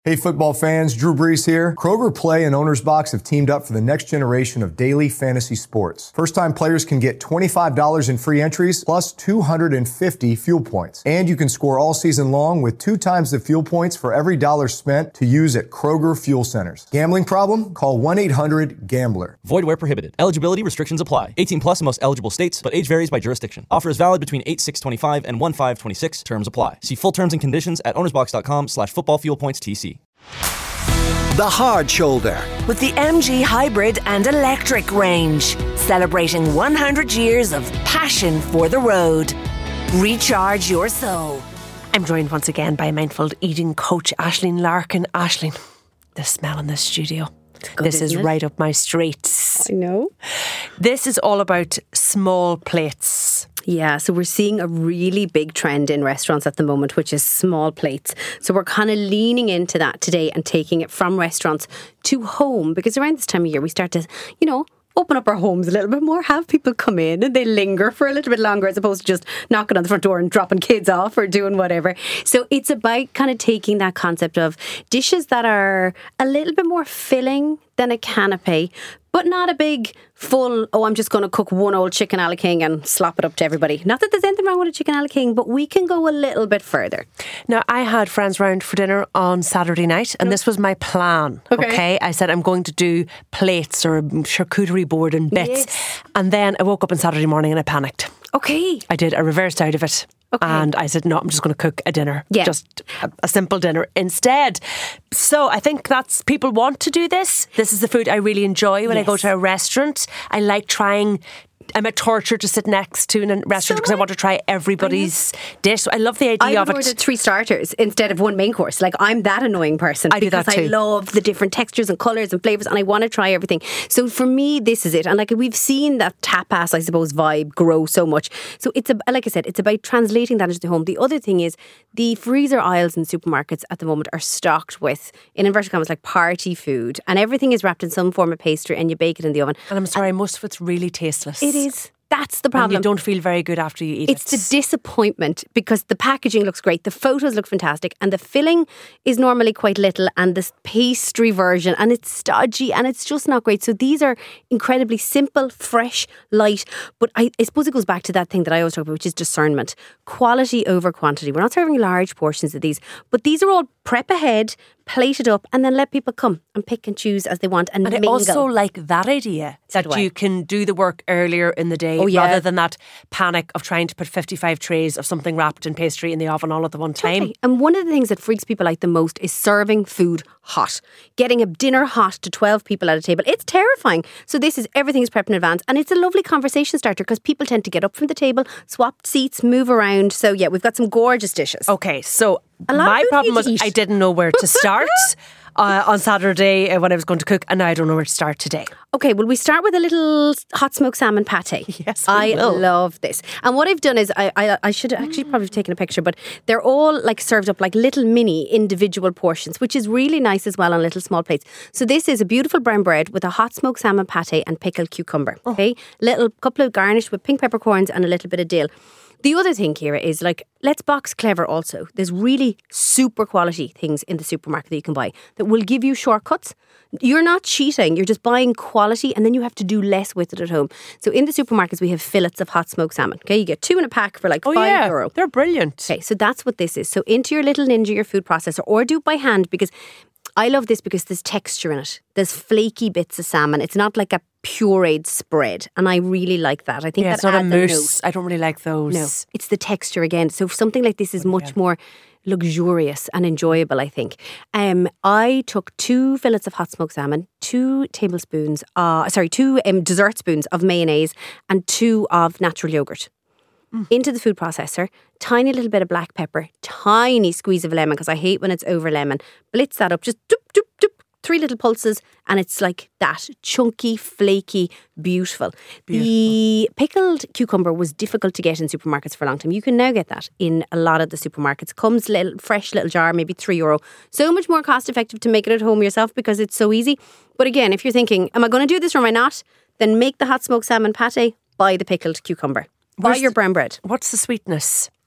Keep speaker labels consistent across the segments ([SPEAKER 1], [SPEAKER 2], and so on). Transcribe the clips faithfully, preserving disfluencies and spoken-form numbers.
[SPEAKER 1] Hey football fans, Drew Brees here. Kroger Play and Owner's Box have teamed up for the next generation of daily fantasy sports. First-time players can get twenty-five dollars in free entries plus two hundred fifty fuel points. And you can score all season long with two times the fuel points for every dollar spent to use at Kroger Fuel Centers. Gambling problem? Call one eight hundred gambler.
[SPEAKER 2] Void where prohibited. Eligibility restrictions apply. eighteen plus in most eligible states, but age varies by jurisdiction. Offer is valid between eight six twenty-five and one five twenty-six. Terms apply. See full terms and conditions at ownersbox.com slash football fuel points TC.
[SPEAKER 3] The Hard Shoulder.
[SPEAKER 4] With the M G Hybrid and Electric range. Celebrating one hundred years of passion for the road. Recharge your soul.
[SPEAKER 5] I'm joined once again by mindful eating coach Aisling Larkin. Aisling, the smell in this studio.
[SPEAKER 6] Good,
[SPEAKER 5] this is
[SPEAKER 6] it?
[SPEAKER 5] right up my street.
[SPEAKER 6] I know.
[SPEAKER 5] This is all about small plates.
[SPEAKER 6] Yeah, so we're seeing a really big trend in restaurants at the moment, which is small plates. So we're kind of leaning into that today and taking it from restaurants to home, because around this time of year we start to, you know, open up our homes a little bit more, have people come in and they linger for a little bit longer as opposed to just knocking on the front door and dropping kids off or doing whatever. So it's about kind of taking that concept of dishes that are a little bit more filling than a canapé, but not a big full, oh, I'm just going to cook one old chicken a la king and slop it up to everybody. Not that there's anything wrong with a chicken a la king, but we can go a little bit further.
[SPEAKER 5] Now, I had friends round for dinner on Saturday night, and this was my plan.
[SPEAKER 6] Okay.
[SPEAKER 5] okay? I said I'm going to do plates or a charcuterie board and bits.
[SPEAKER 6] Yes.
[SPEAKER 5] And then I woke up on Saturday morning and I panicked.
[SPEAKER 6] Okay.
[SPEAKER 5] I did. I reversed out of it.
[SPEAKER 6] Okay.
[SPEAKER 5] And I said, no, I'm just going to cook a dinner.
[SPEAKER 6] Yeah.
[SPEAKER 5] Just a, a simple dinner instead. So I think that's, people want to do this. This is the food I really enjoy when
[SPEAKER 6] Yes.
[SPEAKER 5] I go to a restaurant. I like trying... I'm a torture to sit next to in a restaurant because
[SPEAKER 6] So
[SPEAKER 5] I want to try everybody's dish. I love the idea
[SPEAKER 6] I
[SPEAKER 5] of it.
[SPEAKER 6] ordered three starters instead of one main course. Like, I'm that annoying person.
[SPEAKER 5] I do that
[SPEAKER 6] because
[SPEAKER 5] too.
[SPEAKER 6] I love the different textures and colours and flavours and I want to try everything. So for me, this is it. And like, we've seen that tapas, I suppose, vibe grow so much. So it's, a, like I said, it's about translating that into the home. The other thing is the freezer aisles in supermarkets at the moment are stocked with, in inverted commas, like party food. And everything is wrapped in some form of pastry and you bake it in the oven.
[SPEAKER 5] And I'm sorry, most of it's really tasteless.
[SPEAKER 6] It is. That's the problem.
[SPEAKER 5] And you don't feel very good after you eat
[SPEAKER 6] it's
[SPEAKER 5] it.
[SPEAKER 6] It's the disappointment because the packaging looks great, the photos look fantastic, and the filling is normally quite little, and this pastry version, and it's stodgy, and it's just not great. So these are incredibly simple, fresh, light, but I, I suppose it goes back to that thing that I always talk about, which is discernment. Quality over quantity. We're not serving large portions of these, but these are all prep ahead, plate it up, and then let people come and pick and choose as they want and,
[SPEAKER 5] and I
[SPEAKER 6] mingle.
[SPEAKER 5] also like that idea
[SPEAKER 6] So
[SPEAKER 5] that
[SPEAKER 6] do I.
[SPEAKER 5] you can do the work earlier in the day
[SPEAKER 6] Oh, yeah.
[SPEAKER 5] rather than that panic of trying to put fifty-five trays of something wrapped in pastry in the oven all at the one time.
[SPEAKER 6] Totally. And one of the things that freaks people out the most is serving food hot. Getting a dinner hot to twelve people at a table. It's terrifying. So this is, everything is prepped in advance, and it's a lovely conversation starter because people tend to get up from the table, swap seats, move around. So yeah, we've got some gorgeous dishes.
[SPEAKER 5] Okay, so
[SPEAKER 6] A lot of
[SPEAKER 5] my
[SPEAKER 6] food
[SPEAKER 5] problem
[SPEAKER 6] for you
[SPEAKER 5] was
[SPEAKER 6] to eat.
[SPEAKER 5] I didn't know where to start uh, on Saturday uh, when I was going to cook, and now I don't know where to start today.
[SPEAKER 6] Okay, well, we start with a little hot smoked salmon pate.
[SPEAKER 5] Yes, we
[SPEAKER 6] I
[SPEAKER 5] will.
[SPEAKER 6] love this. And what I've done is, I, I, I should have actually probably taken a picture, but they're all like served up like little mini individual portions, which is really nice as well on little small plates. So this is a beautiful brown bread with a hot smoked salmon pate and pickled cucumber.
[SPEAKER 5] Oh.
[SPEAKER 6] Okay, little couple of garnished with pink peppercorns and a little bit of dill. The other thing, Ciara, is like, let's box clever also. There's really super quality things in the supermarket that you can buy that will give you shortcuts. You're not cheating, you're just buying quality and then you have to do less with it at home. So in the supermarkets, we have fillets of hot smoked salmon. Okay, you get two in a pack for like
[SPEAKER 5] Oh
[SPEAKER 6] five
[SPEAKER 5] yeah,
[SPEAKER 6] euro.
[SPEAKER 5] they're brilliant.
[SPEAKER 6] Okay, so that's what this is. So into your little Ninja, your food processor, or do it by hand, because I love this because there's texture in it. There's flaky bits of salmon. It's not like a pureed spread, and I really like that. I think
[SPEAKER 5] Yeah,
[SPEAKER 6] that
[SPEAKER 5] it's not a
[SPEAKER 6] adds
[SPEAKER 5] mousse.
[SPEAKER 6] note.
[SPEAKER 5] I don't really like those.
[SPEAKER 6] No, it's the texture again. So something like this is much more luxurious and enjoyable, I think. Um, I took two fillets of hot smoked salmon, two tablespoons, uh, sorry, two um, dessert spoons of mayonnaise, and two of natural yogurt. Mm. Into the food processor, tiny little bit of black pepper, tiny squeeze of lemon, because I hate when it's over lemon. Blitz that up, just doop, doop, doop, three little pulses, and it's like that, chunky, flaky, beautiful. beautiful. The pickled cucumber was difficult to get in supermarkets for a long time. You can now get that in a lot of the supermarkets. Comes little fresh little jar, maybe three euro. So much more cost effective to make it at home yourself because it's so easy. But again, if you're thinking, am I going to do this or am I not? Then make the hot smoked salmon pate, buy the pickled cucumber. Buy
[SPEAKER 5] Where's
[SPEAKER 6] your brown bread.
[SPEAKER 5] What's the sweetness?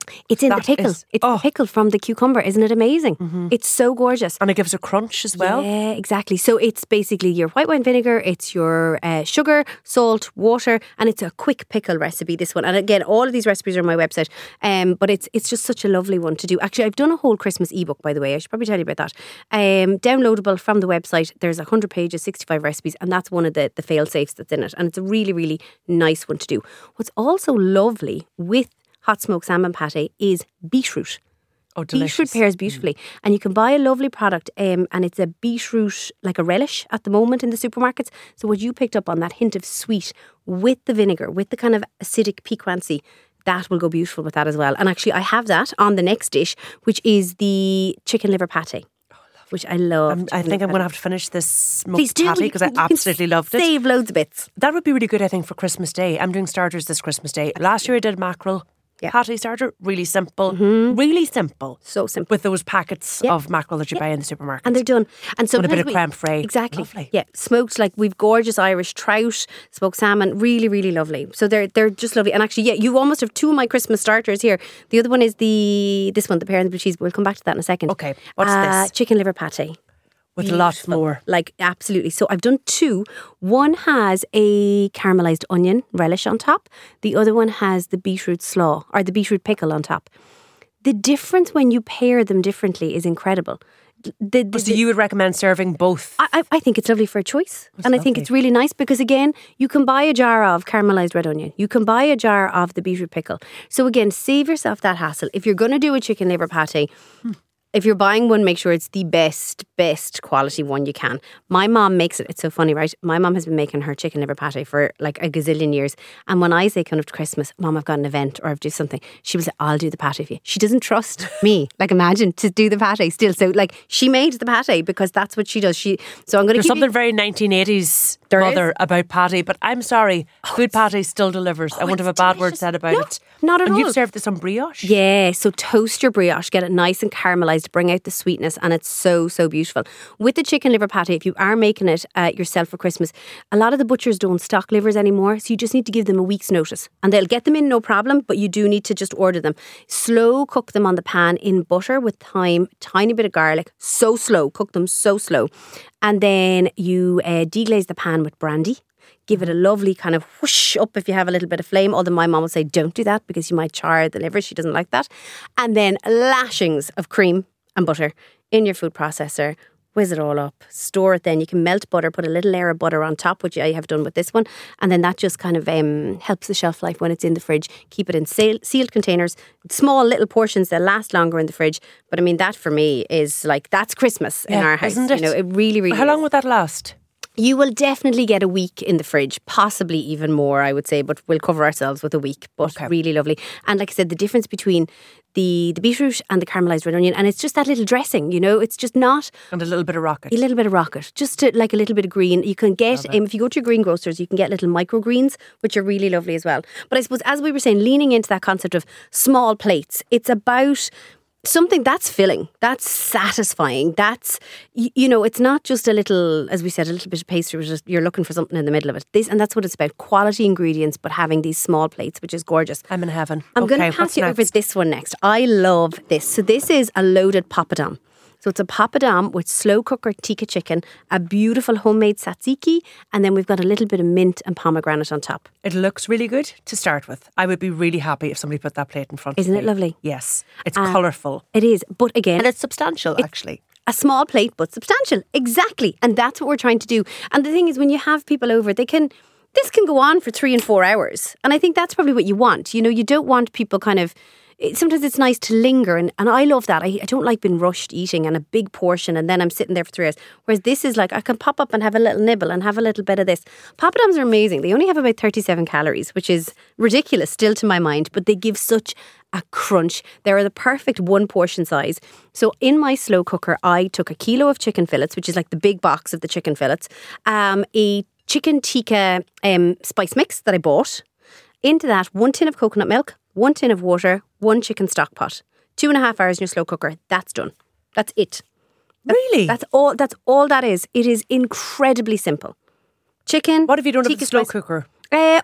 [SPEAKER 6] It's in
[SPEAKER 5] That
[SPEAKER 6] the pickle.
[SPEAKER 5] is-
[SPEAKER 6] it's
[SPEAKER 5] oh.
[SPEAKER 6] the pickle from the cucumber. Isn't it amazing? Mm-hmm. It's so gorgeous.
[SPEAKER 5] And it gives a crunch as well.
[SPEAKER 6] Yeah, exactly. So it's basically your white wine vinegar, it's your uh, sugar, salt, water, and it's a quick pickle recipe, this one. And again, all of these recipes are on my website. Um, but it's it's just such a lovely one to do. Actually, I've done a whole Christmas ebook, by the way. I should probably tell you about that. Um, downloadable from the website. There's one hundred pages, sixty-five recipes, and that's one of the, the fail-safes that's in it. And it's a really, really nice one to do. What's also lovely with hot smoked salmon pate is beetroot.
[SPEAKER 5] Oh, delicious.
[SPEAKER 6] Beetroot pairs beautifully. And you can buy a lovely product um, and it's a beetroot, like a relish at the moment in the supermarkets. So what you picked up on, that hint of sweet with the vinegar, with the kind of acidic piquancy, that will go beautiful with that as well. And actually I have that on the next dish, which is the chicken liver pate. Which I love.
[SPEAKER 5] Um, I think I'm going to have to finish this smoked
[SPEAKER 6] Please do,
[SPEAKER 5] patty because I
[SPEAKER 6] you can
[SPEAKER 5] absolutely loved it.
[SPEAKER 6] Save loads of bits.
[SPEAKER 5] That would be really good, I think, for Christmas Day. I'm doing starters this Christmas Day. Last year I did mackerel.
[SPEAKER 6] Yeah.
[SPEAKER 5] Patty starter, really simple. Really simple.
[SPEAKER 6] So simple.
[SPEAKER 5] With those packets
[SPEAKER 6] Yeah.
[SPEAKER 5] of mackerel that you buy in the supermarket.
[SPEAKER 6] And they're done. And so
[SPEAKER 5] With a bit of creme fraiche.
[SPEAKER 6] Exactly.
[SPEAKER 5] Lovely.
[SPEAKER 6] Yeah. Smoked, like we've gorgeous Irish trout, smoked salmon, really, really lovely. So they're they're just lovely. And actually, yeah, you almost have two of my Christmas starters here. The other one is the this one, the pear and the blue cheese, but we'll come back to that in a second.
[SPEAKER 5] Okay, what's
[SPEAKER 6] uh,
[SPEAKER 5] this?
[SPEAKER 6] Chicken liver pate.
[SPEAKER 5] With a lot
[SPEAKER 6] Beautiful.
[SPEAKER 5] more.
[SPEAKER 6] Like, absolutely. So I've done two. One has a caramelised onion relish on top. The other one has the beetroot slaw, or the beetroot pickle on top. The difference when you pair them differently is incredible. The, the,
[SPEAKER 5] So you would recommend serving both?
[SPEAKER 6] I, I think it's lovely for a choice. and I think
[SPEAKER 5] lovely.
[SPEAKER 6] it's really nice because, again, you can buy a jar of caramelised red onion. You can buy a jar of the beetroot pickle. So, again, save yourself that hassle. If you're going to do a chicken liver pate, hmm. if you're buying one, make sure it's the best, best quality one you can. My mom makes it. It's so funny, right? My mom has been making her chicken liver pate for like a gazillion years. And when I say kind of to Christmas, Mom, I've got an event or I've do something, she was like, I'll do the pate for you. She doesn't trust me, like imagine, to do the pate still. So like she made the pate because that's what she does. She So I'm going to
[SPEAKER 5] There's
[SPEAKER 6] keep
[SPEAKER 5] something
[SPEAKER 6] you,
[SPEAKER 5] very nineteen eighties
[SPEAKER 6] There
[SPEAKER 5] mother
[SPEAKER 6] is?
[SPEAKER 5] about patty, but I'm sorry, good patty still delivers. I won't have
[SPEAKER 6] it's
[SPEAKER 5] a bad word
[SPEAKER 6] delicious.
[SPEAKER 5] said about
[SPEAKER 6] No,
[SPEAKER 5] it.
[SPEAKER 6] not at
[SPEAKER 5] and
[SPEAKER 6] all.
[SPEAKER 5] you've served this on brioche?
[SPEAKER 6] Yeah, so toast your brioche, get it nice and caramelised, bring out the sweetness, and it's so, so beautiful. With the chicken liver pate, if you are making it uh, yourself for Christmas, a lot of the butchers don't stock livers anymore, so you just need to give them a week's notice. And they'll get them in, no problem, but you do need to just order them. Slow cook them on the pan in butter with thyme, tiny bit of garlic, so slow, cook them so slow. And then you uh, deglaze the pan with brandy. Give it a lovely kind of whoosh up if you have a little bit of flame. Although my mom will say, don't do that because you might char the liver. She doesn't like that. And then lashings of cream and butter in your food processor. Whiz it all up. Store it then. You can melt butter, put a little layer of butter on top, which I have done with this one. And then that just kind of um, helps the shelf life when it's in the fridge. Keep it in seal- sealed containers. Small little portions that last longer in the fridge. But I mean, that for me is like, that's Christmas in
[SPEAKER 5] Yeah,
[SPEAKER 6] our house.
[SPEAKER 5] isn't it?
[SPEAKER 6] You know, it really, really
[SPEAKER 5] How long
[SPEAKER 6] is.
[SPEAKER 5] would that last?
[SPEAKER 6] You will definitely get a week in the fridge, possibly even more, I would say, but we'll cover ourselves with a week. But
[SPEAKER 5] Okay.
[SPEAKER 6] really lovely. And like I said, the difference between the, the beetroot and the caramelised red onion, and it's just that little dressing, you know, it's just not
[SPEAKER 5] And a little bit of rocket.
[SPEAKER 6] a little bit of rocket, just to, like a little bit of green. You can get, um, if you go to your greengrocers, you can get little microgreens, which are really lovely as well. But I suppose, as we were saying, leaning into that concept of small plates, it's about something that's filling, that's satisfying, that's, you, you know, it's not just a little, as we said, a little bit of pastry, which is, you're looking for something in the middle of it. This, and that's what it's about, quality ingredients, but having these small plates, which is gorgeous.
[SPEAKER 5] I'm in heaven.
[SPEAKER 6] I'm
[SPEAKER 5] okay,
[SPEAKER 6] going to pass
[SPEAKER 5] what's
[SPEAKER 6] you
[SPEAKER 5] next?
[SPEAKER 6] over this one next. I love this. So this is a loaded papadum. So it's a papadum with slow cooker tikka chicken, a beautiful homemade tzatziki, and then we've got a little bit of mint and pomegranate on top.
[SPEAKER 5] It looks really good to start with. I would be really happy if somebody put that plate in front
[SPEAKER 6] Isn't
[SPEAKER 5] of
[SPEAKER 6] it
[SPEAKER 5] me.
[SPEAKER 6] lovely?
[SPEAKER 5] Yes. It's
[SPEAKER 6] Uh,
[SPEAKER 5] colourful.
[SPEAKER 6] It is, but again,
[SPEAKER 5] And it's substantial, actually.
[SPEAKER 6] a small plate but substantial. Exactly. And that's what we're trying to do. And the thing is, when you have people over, they can, this can go on for three and four hours. And I think that's probably what you want. You know, you don't want people kind of, it, sometimes it's nice to linger. And, and I love that. I, I don't like being rushed eating and a big portion and then I'm sitting there for three hours. Whereas this is like, I can pop up and have a little nibble and have a little bit of this. Papadums are amazing. They only have about thirty-seven calories, which is ridiculous still to my mind, but they give such a crunch. They're the perfect one portion size. So in my slow cooker, I took a kilo of chicken fillets, which is like the big box of the chicken fillets, um, a chicken tikka um, spice mix that I bought. Into that, one tin of coconut milk, one tin of water, one chicken stock pot. Two and a half hours in your slow cooker. That's done. That's it.
[SPEAKER 5] Really?
[SPEAKER 6] That's all. That's all that is. It is incredibly simple. Chicken.
[SPEAKER 5] What if you don't have
[SPEAKER 6] tikka
[SPEAKER 5] a slow
[SPEAKER 6] spice-
[SPEAKER 5] cooker?
[SPEAKER 6] Uh, oven.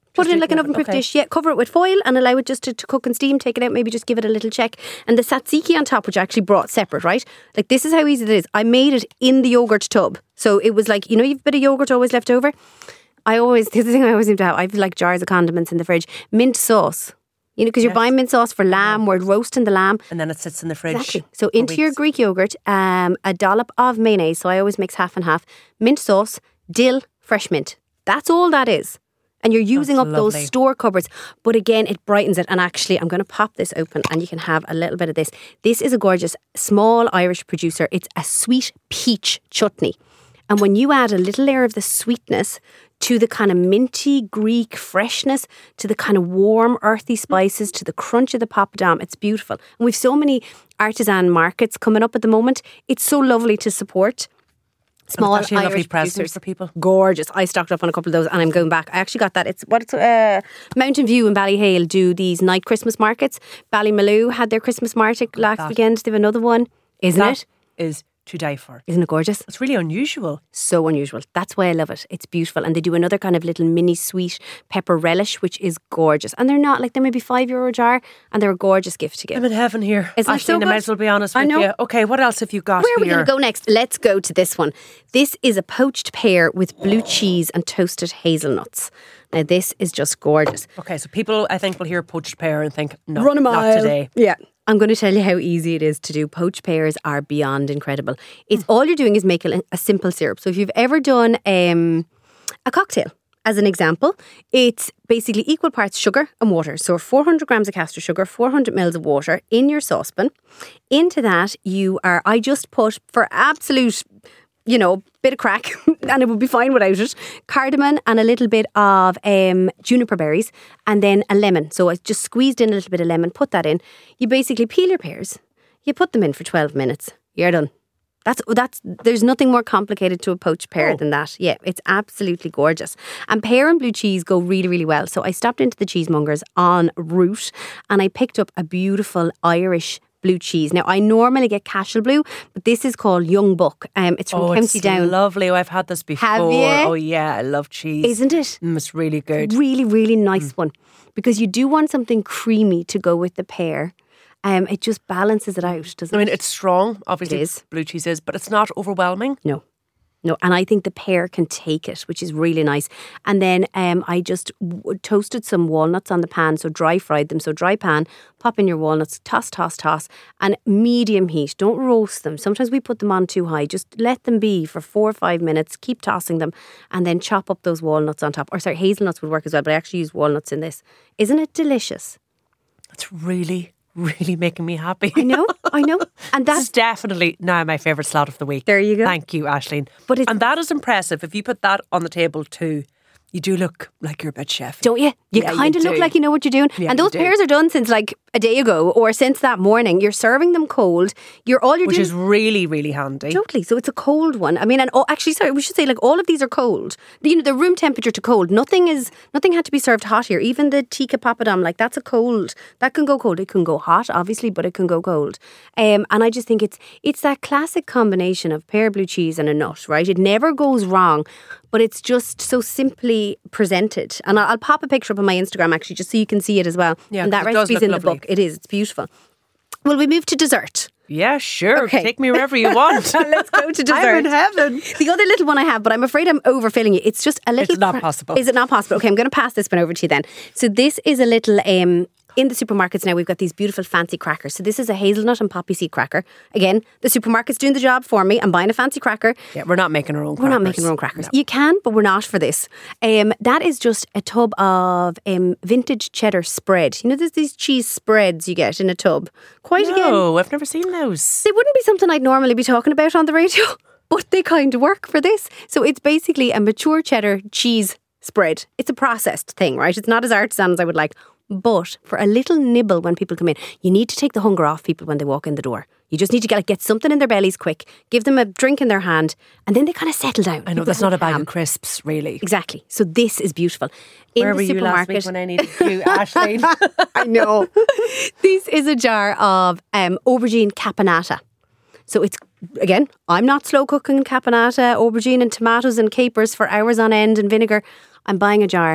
[SPEAKER 6] Put it in like an
[SPEAKER 5] in
[SPEAKER 6] oven proof
[SPEAKER 5] okay.
[SPEAKER 6] dish, yeah, cover it with foil and allow it just to, to cook and steam, take it out, maybe just give it a little check. And the tzatziki on top, which I actually brought separate, right? Like this is how easy it is. I made it in the yogurt tub. So it was like, you know, you've a bit of yogurt always left over. I always, this is the thing I always seem to have, I've like jars of condiments in the fridge. Mint sauce. You know, because you're
[SPEAKER 5] Yes.
[SPEAKER 6] buying mint sauce for lamb, we're roasting the lamb.
[SPEAKER 5] And then it sits in the fridge.
[SPEAKER 6] Exactly. So
[SPEAKER 5] for
[SPEAKER 6] into your
[SPEAKER 5] weeks.
[SPEAKER 6] Greek yogurt, um, a dollop of mayonnaise. So I always mix half and half. Mint sauce, dill, fresh mint. That's all that is. And you're using
[SPEAKER 5] That's
[SPEAKER 6] up
[SPEAKER 5] lovely.
[SPEAKER 6] those store cupboards. But again, it brightens it. And actually, I'm going to pop this open and you can have a little bit of this. This is a gorgeous, small Irish producer. It's a sweet peach chutney. And when you add a little layer of the sweetness to the kind of minty Greek freshness, to the kind of warm earthy spices, to the crunch of the papadam, it's beautiful. And we've so many artisan markets coming up at the moment. It's so lovely to support small
[SPEAKER 5] And it's actually a
[SPEAKER 6] Irish
[SPEAKER 5] lovely present
[SPEAKER 6] producers.
[SPEAKER 5] for people.
[SPEAKER 6] Gorgeous. I stocked up on a couple of those and I'm going back. I actually got that. It's what it's uh, Mountain View and Ballyhale do these night Christmas markets. Ballymaloo had their Christmas market last
[SPEAKER 5] that.
[SPEAKER 6] weekend. They have another one. Isn't
[SPEAKER 5] That
[SPEAKER 6] it?
[SPEAKER 5] is to die for.
[SPEAKER 6] Isn't it gorgeous?
[SPEAKER 5] It's really unusual.
[SPEAKER 6] So unusual. That's why I love it. It's beautiful. And they do another kind of little mini sweet pepper relish, which is gorgeous. And they're not like, they're maybe five euro a jar and they're a gorgeous gift to give.
[SPEAKER 5] I'm in heaven here.
[SPEAKER 6] Isn't it so
[SPEAKER 5] Aisling, I
[SPEAKER 6] good?
[SPEAKER 5] might as well be honest
[SPEAKER 6] I
[SPEAKER 5] with
[SPEAKER 6] know.
[SPEAKER 5] you. Okay, what else have you got
[SPEAKER 6] Where are we
[SPEAKER 5] here?
[SPEAKER 6] going to go next? Let's go to this one. This is a poached pear with blue cheese and toasted hazelnuts. Now, this is just gorgeous.
[SPEAKER 5] Okay, so people, I think, will hear poached pear and think, no,
[SPEAKER 6] Run a
[SPEAKER 5] not
[SPEAKER 6] mile.
[SPEAKER 5] today.
[SPEAKER 6] Yeah. I'm going to tell you how easy it is to do. Poached pears are beyond incredible. It's all you're doing is make a, a simple syrup. So if you've ever done um, a cocktail, as an example, it's basically equal parts sugar and water. So four hundred grams of castor sugar, four hundred mils of water in your saucepan. Into that, you are, I just put for absolute, you know, bit of crack, and it would be fine without it, cardamom and a little bit of um, juniper berries, and then a lemon. So I just squeezed in a little bit of lemon, put that in. You basically peel your pears, you put them in for twelve minutes, you're done. That's that's. There's nothing more complicated to a poached pear
[SPEAKER 5] Oh.
[SPEAKER 6] than that. Yeah, it's absolutely gorgeous. And pear and blue cheese go really, really well. So I stopped into the cheesemongers en route, and I picked up a beautiful Irish blue cheese. Now, I normally get Cashel Blue, but this is called Young Buck. Um, it's from
[SPEAKER 5] Oh,
[SPEAKER 6] County
[SPEAKER 5] it's
[SPEAKER 6] Down.
[SPEAKER 5] lovely. Oh, I've had this before.
[SPEAKER 6] Have you?
[SPEAKER 5] Oh, yeah, I love cheese.
[SPEAKER 6] Isn't it?
[SPEAKER 5] Mm, it's really good.
[SPEAKER 6] Really, really nice one. Because you do want something creamy to go with the pear. Um, it just balances it out, doesn't
[SPEAKER 5] I mean,
[SPEAKER 6] it?
[SPEAKER 5] it's strong, obviously,
[SPEAKER 6] It is.
[SPEAKER 5] blue cheese is, but it's not overwhelming.
[SPEAKER 6] No. No, and I think the pear can take it, which is really nice. And then um, I just w- toasted some walnuts on the pan, so dry fried them. So dry pan, pop in your walnuts, toss, toss, toss, and medium heat. Don't roast them. Sometimes we put them on too high. Just let them be for four or five minutes. Keep tossing them, and then chop up those walnuts on top. Or sorry, hazelnuts would work as well, but I actually use walnuts in this. Isn't it delicious?
[SPEAKER 5] It's really, really making me happy.
[SPEAKER 6] I know, I know. And
[SPEAKER 5] This
[SPEAKER 6] that's
[SPEAKER 5] is definitely now my favourite slot of the week.
[SPEAKER 6] There you go.
[SPEAKER 5] Thank you, Aisling.
[SPEAKER 6] But it's-
[SPEAKER 5] and that is impressive. If you put that on the table too, you do look like you're a bit chef.
[SPEAKER 6] Don't you? You
[SPEAKER 5] Yeah, you
[SPEAKER 6] kind of look
[SPEAKER 5] do.
[SPEAKER 6] like you know what you're doing.
[SPEAKER 5] Yeah,
[SPEAKER 6] and
[SPEAKER 5] you
[SPEAKER 6] those
[SPEAKER 5] do.
[SPEAKER 6] pears are done since like a day ago or since that morning. You're serving them cold. You're all you're
[SPEAKER 5] Which
[SPEAKER 6] doing
[SPEAKER 5] is really, really handy.
[SPEAKER 6] Totally. So it's a cold one. I mean, and oh, actually, sorry, we should say like all of these are cold. You know, they're room temperature to cold. Nothing is, nothing had to be served hot here. Even the tikka papadam, like that's a cold. That can go cold. It can go hot, obviously, but it can go cold. Um, and I just think it's it's that classic combination of pear, blue cheese, and a nut, right? It never goes wrong, but it's just so simply presented. And I'll, I'll pop a picture up on my Instagram actually, just so you can see it as well.
[SPEAKER 5] Yeah,
[SPEAKER 6] and that
[SPEAKER 5] 'cause it does
[SPEAKER 6] recipe's
[SPEAKER 5] look
[SPEAKER 6] in the
[SPEAKER 5] lovely.
[SPEAKER 6] book. It is. It's beautiful. Will we move to dessert?
[SPEAKER 5] Yeah, sure.
[SPEAKER 6] Okay.
[SPEAKER 5] Take me wherever you want.
[SPEAKER 6] Let's go to dessert.
[SPEAKER 5] I'm in heaven.
[SPEAKER 6] The other little one I have, but I'm afraid I'm overfilling you. It's just a little.
[SPEAKER 5] It's not
[SPEAKER 6] cra-
[SPEAKER 5] possible.
[SPEAKER 6] Is it not possible? Okay, I'm going to pass this one over to you then. So this is a little. Um, in the supermarkets now, we've got these beautiful fancy crackers. So this is a hazelnut and poppy seed cracker. Again, the supermarket's doing the job for me. I'm buying a fancy cracker.
[SPEAKER 5] Yeah, we're not making our own
[SPEAKER 6] We're
[SPEAKER 5] crackers.
[SPEAKER 6] not making our own crackers.
[SPEAKER 5] No.
[SPEAKER 6] You can, but we're not for this. Um, that is just a tub of um, vintage cheddar spread. You know, there's these cheese spreads you get in a tub. Quite again.
[SPEAKER 5] No, I've never seen those.
[SPEAKER 6] They wouldn't be something I'd normally be talking about on the radio, but they kind of work for this. So it's basically a mature cheddar cheese spread. It's a processed thing, right? It's not as artisan as I would like. But for a little nibble when people come in, you need to take the hunger off people when they walk in the door. You just need to get, get something in their bellies quick, give them a drink in their hand, and then they kind of settle down.
[SPEAKER 5] I know,
[SPEAKER 6] People
[SPEAKER 5] that's
[SPEAKER 6] go
[SPEAKER 5] not a bag
[SPEAKER 6] ham.
[SPEAKER 5] of crisps, really.
[SPEAKER 6] Exactly. So this is beautiful. In
[SPEAKER 5] Where
[SPEAKER 6] the
[SPEAKER 5] were you last week
[SPEAKER 6] supermarket,
[SPEAKER 5] when I needed you, Aisling?
[SPEAKER 6] I know. This is a jar of um, aubergine caponata. So it's, again, I'm not slow cooking caponata, aubergine and tomatoes and capers for hours on end and vinegar. I'm buying a jar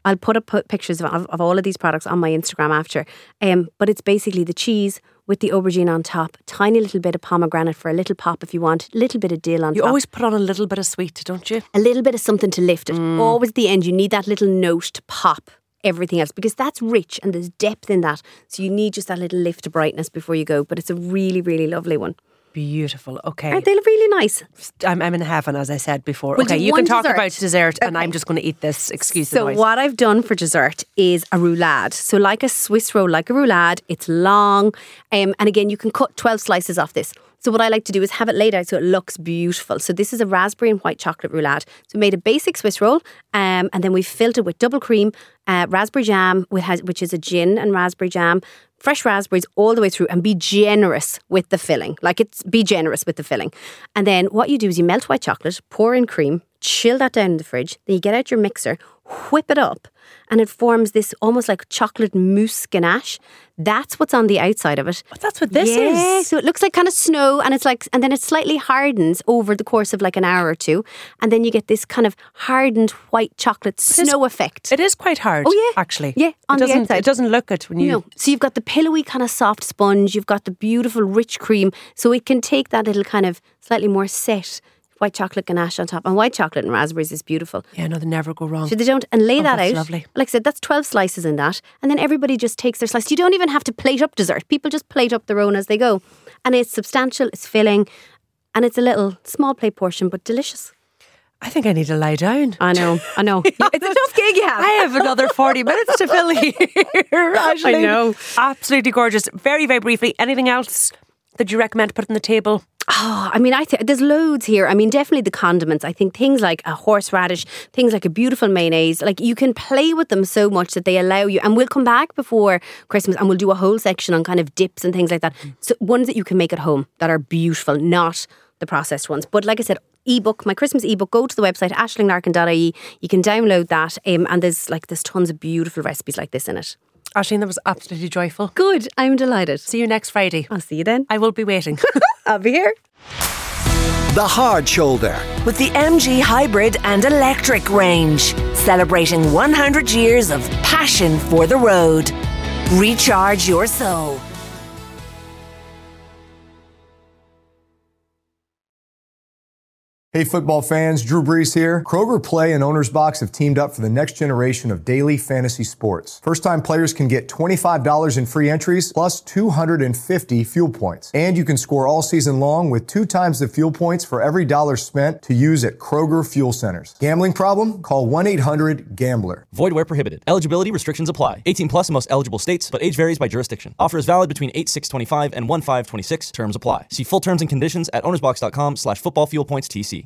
[SPEAKER 6] I'll put up put pictures of, of, of all of these products on my Instagram after. Um, but it's basically the cheese with the aubergine on top, tiny little bit of pomegranate for a little pop if you want, little bit of dill on
[SPEAKER 5] You
[SPEAKER 6] top.
[SPEAKER 5] always put on a little bit of sweet, don't you?
[SPEAKER 6] A little bit of something to lift it. Mm. Always at the end, you need that little note to pop everything else because that's rich and there's depth in that. So you need just that little lift of brightness before you go. But it's a really, really lovely one.
[SPEAKER 5] Beautiful. Okay.
[SPEAKER 6] Aren't they really nice?
[SPEAKER 5] I'm, I'm in heaven, as I said before.
[SPEAKER 6] We'll
[SPEAKER 5] okay,
[SPEAKER 6] do
[SPEAKER 5] you
[SPEAKER 6] one
[SPEAKER 5] can talk
[SPEAKER 6] dessert.
[SPEAKER 5] about dessert and
[SPEAKER 6] Okay.
[SPEAKER 5] I'm just going to eat this. Excuse the
[SPEAKER 6] So
[SPEAKER 5] noise.
[SPEAKER 6] what I've done for dessert is a roulade. So like a Swiss roll, like a roulade, it's long. Um, and again, you can cut twelve slices off this. So what I like to do is have it laid out so it looks beautiful. So this is a raspberry and white chocolate roulade. So we made a basic Swiss roll um, and then we filled it with double cream, uh, raspberry jam, which, has, which is a gin and raspberry jam, fresh raspberries all the way through, and be generous with the filling. Like it's be generous with the filling. And then what you do is you melt white chocolate, pour in cream, chill that down in the fridge. Then you get out your mixer, whip it up, and it forms this almost like chocolate mousse ganache. That's what's on the outside of it.
[SPEAKER 5] But that's what this
[SPEAKER 6] yeah,
[SPEAKER 5] is.
[SPEAKER 6] so it looks like kind of snow, and it's like, and then it slightly hardens over the course of like an hour or two, and then you get this kind of hardened white chocolate snow effect.
[SPEAKER 5] It is quite hard.
[SPEAKER 6] Oh, yeah.
[SPEAKER 5] Actually.
[SPEAKER 6] Yeah, on
[SPEAKER 5] it
[SPEAKER 6] the
[SPEAKER 5] doesn't,
[SPEAKER 6] outside.
[SPEAKER 5] It doesn't look it when you.
[SPEAKER 6] No. So you've got the pillowy kind of soft sponge, you've got the beautiful rich cream, so it can take that little kind of slightly more set white chocolate ganache on top. And white chocolate and raspberries is beautiful.
[SPEAKER 5] Yeah, no, they never go wrong.
[SPEAKER 6] So they don't, and lay
[SPEAKER 5] Oh,
[SPEAKER 6] that
[SPEAKER 5] that's
[SPEAKER 6] out.
[SPEAKER 5] lovely.
[SPEAKER 6] Like I said, that's twelve slices in that. And then everybody just takes their slice. You don't even have to plate up dessert. People just plate up their own as they go. And it's substantial, it's filling, and it's a little small plate portion, but delicious.
[SPEAKER 5] I think I need to lie down.
[SPEAKER 6] I know, I know. It's a tough gig you have.
[SPEAKER 5] I have another forty minutes to fill here. Actually.
[SPEAKER 6] I know.
[SPEAKER 5] Absolutely gorgeous. Very, very briefly, anything else that you recommend to put on the table?
[SPEAKER 6] Oh, I mean, I th- there's loads here. I mean, definitely the condiments. I think things like a horseradish, things like a beautiful mayonnaise, like you can play with them so much that they allow you. And we'll come back before Christmas and we'll do a whole section on kind of dips and things like that. So ones that you can make at home that are beautiful, not the processed ones. But like I said, ebook, my Christmas ebook, go to the website aisling larkin dot I E. You can download that, um, and there's like there's tons of beautiful recipes like this in it.
[SPEAKER 5] Aisling, that was absolutely joyful.
[SPEAKER 6] Good, I'm delighted.
[SPEAKER 5] See you next Friday.
[SPEAKER 6] I'll see you then.
[SPEAKER 5] I will be waiting.
[SPEAKER 6] I'll be here.
[SPEAKER 3] The Hard Shoulder.
[SPEAKER 4] With the M G Hybrid and Electric range, celebrating one hundred years of passion for the road. Recharge your soul.
[SPEAKER 1] Hey football fans, Drew Brees here. Kroger Play and Owner's Box have teamed up for the next generation of daily fantasy sports. First-time players can get twenty-five dollars in free entries plus two hundred fifty fuel points. And you can score all season long with two times the fuel points for every dollar spent to use at Kroger Fuel Centers. Gambling problem? Call one eight hundred gambler.
[SPEAKER 2] Void where prohibited. Eligibility restrictions apply. eighteen plus in most eligible states, but age varies by jurisdiction. Offer is valid between eight six twenty-five and one five twenty-six. Terms apply. See full terms and conditions at ownersbox dot com slash football fuel points T C.